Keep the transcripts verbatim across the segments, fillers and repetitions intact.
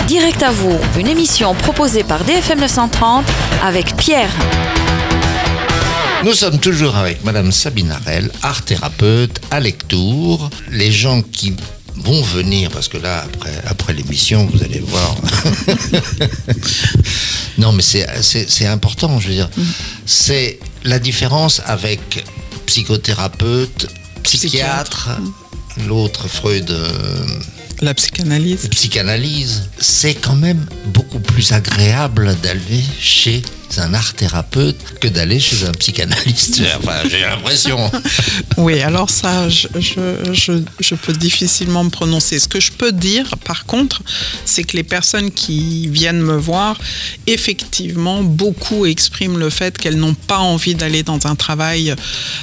Direct à vous, une émission proposée par D F M neuf cent trente avec Pierre. Nous sommes toujours avec Madame Sabine Harel, art thérapeute à Lectoure. Les gens qui vont venir, parce que là, après, après l'émission, vous allez voir. Non, mais c'est, c'est, c'est important, je veux dire. Mm. C'est la différence avec psychothérapeute, psychiatre, psychiatre. Mm. L'autre, Freud... Euh, La psychanalyse. Psychanalyse, c'est quand même beaucoup plus agréable d'aller chez un art thérapeute que d'aller chez un psychanalyste. Enfin, j'ai l'impression. Oui, alors ça, je, je, je, je peux difficilement me prononcer. Ce que je peux dire, par contre, c'est que les personnes qui viennent me voir, effectivement, beaucoup expriment le fait qu'elles n'ont pas envie d'aller dans un travail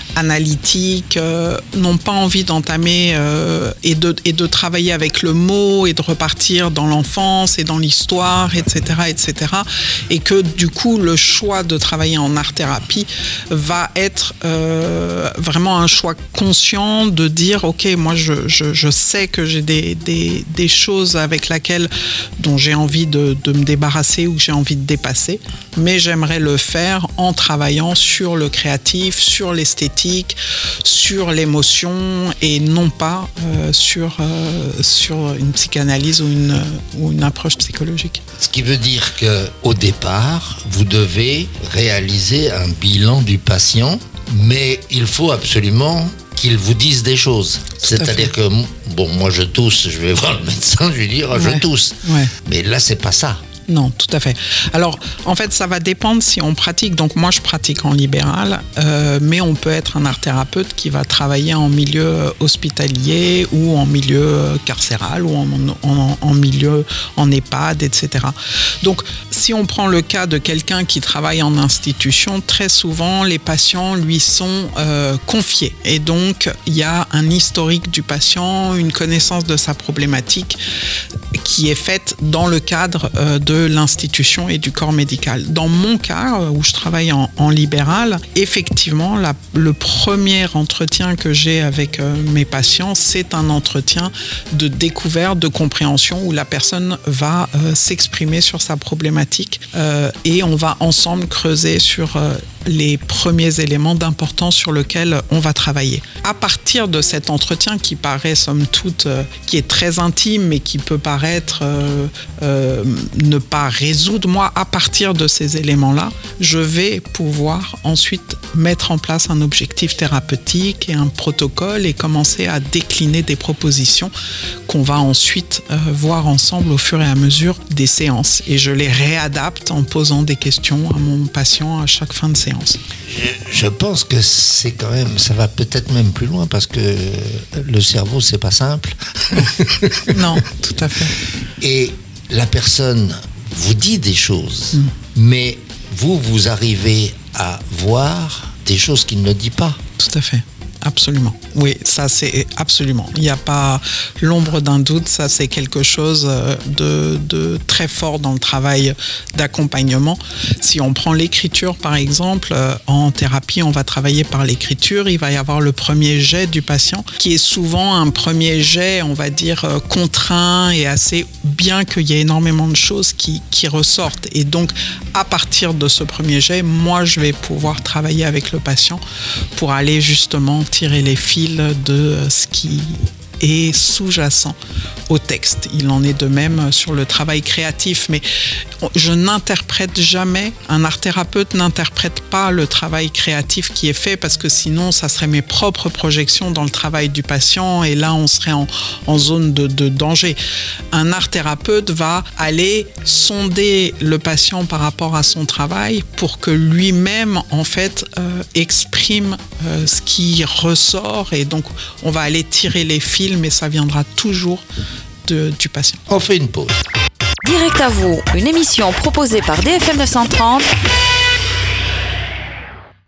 analytique, euh, n'ont pas envie d'entamer euh, et, de, et de travailler avec le mot et de repartir dans l'enfance et dans l'histoire, et cetera, et cetera. Et que du coup, le choix de travailler en art-thérapie va être euh, vraiment un choix conscient de dire, ok, moi je, je, je sais que j'ai des, des, des choses avec lesquelles dont j'ai envie de, de me débarrasser ou que j'ai envie de dépasser, mais j'aimerais le faire en travaillant sur le créatif, sur l'esthétique, sur l'émotion et non pas euh, sur, euh, sur une psychanalyse ou une, ou une approche psychologique. Ce qui veut dire qu'au départ, vous devez réaliser un bilan du patient, mais il faut absolument qu'il vous dise des choses. Tout C'est-à-dire que, bon, moi je tousse, je vais voir le médecin, je lui dis, oh, ouais. je tousse. Ouais. Mais là, c'est pas ça. Non, tout à fait. Alors, en fait, ça va dépendre si on pratique. Donc, moi, je pratique en libéral, euh, mais on peut être un art thérapeute qui va travailler en milieu hospitalier ou en milieu carcéral ou en, en, en milieu en EHPAD, et cetera. Donc, si on prend le cas de quelqu'un qui travaille en institution, très souvent, les patients lui sont euh, confiés. Et donc, il y a un historique du patient, une connaissance de sa problématique qui est faite dans le cadre euh, de l'institution et du corps médical. Dans mon cas, où je travaille en, en libéral, effectivement, la, le premier entretien que j'ai avec euh, mes patients, c'est un entretien de découverte, de compréhension, où la personne va euh, s'exprimer sur sa problématique euh, et on va ensemble creuser sur euh, les premiers éléments d'importance sur lesquels on va travailler. À partir de cet entretien qui paraît, somme toute, euh, qui est très intime, mais qui peut paraître euh, euh, ne pas résoudre, moi, à partir de ces éléments-là, je vais pouvoir ensuite mettre en place un objectif thérapeutique et un protocole et commencer à décliner des propositions qu'on va ensuite euh, voir ensemble au fur et à mesure des séances. Et je les réadapte en posant des questions à mon patient à chaque fin de séance. Je, je pense que c'est quand même, ça va peut-être même plus loin parce que le cerveau, c'est pas simple. Non, tout à fait. Et la personne vous dit des choses, mm. mais vous, vous arrivez à voir des choses qu'il ne dit pas. Tout à fait. Absolument. Oui, ça c'est absolument. Il n'y a pas l'ombre d'un doute, ça c'est quelque chose de, de très fort dans le travail d'accompagnement. Si on prend l'écriture par exemple, en thérapie on va travailler par l'écriture, il va y avoir le premier jet du patient qui est souvent un premier jet, on va dire, contraint et assez, bien qu'il y ait énormément de choses qui, qui ressortent. Et donc à partir de ce premier jet, moi je vais pouvoir travailler avec le patient pour aller justement tirer les fils de ce qui est sous-jacent au texte. Il en est de même sur le travail créatif, mais je n'interprète jamais, un art thérapeute n'interprète pas le travail créatif qui est fait, parce que sinon ça serait mes propres projections dans le travail du patient et là on serait en, en zone de, de danger. Un art thérapeute va aller sonder le patient par rapport à son travail pour que lui-même en fait euh, exprime euh, ce qui ressort, et donc on va aller tirer les fils, mais ça viendra toujours de, du patient. On fait une pause. Direct à vous, une émission proposée par D F M neuf cent trente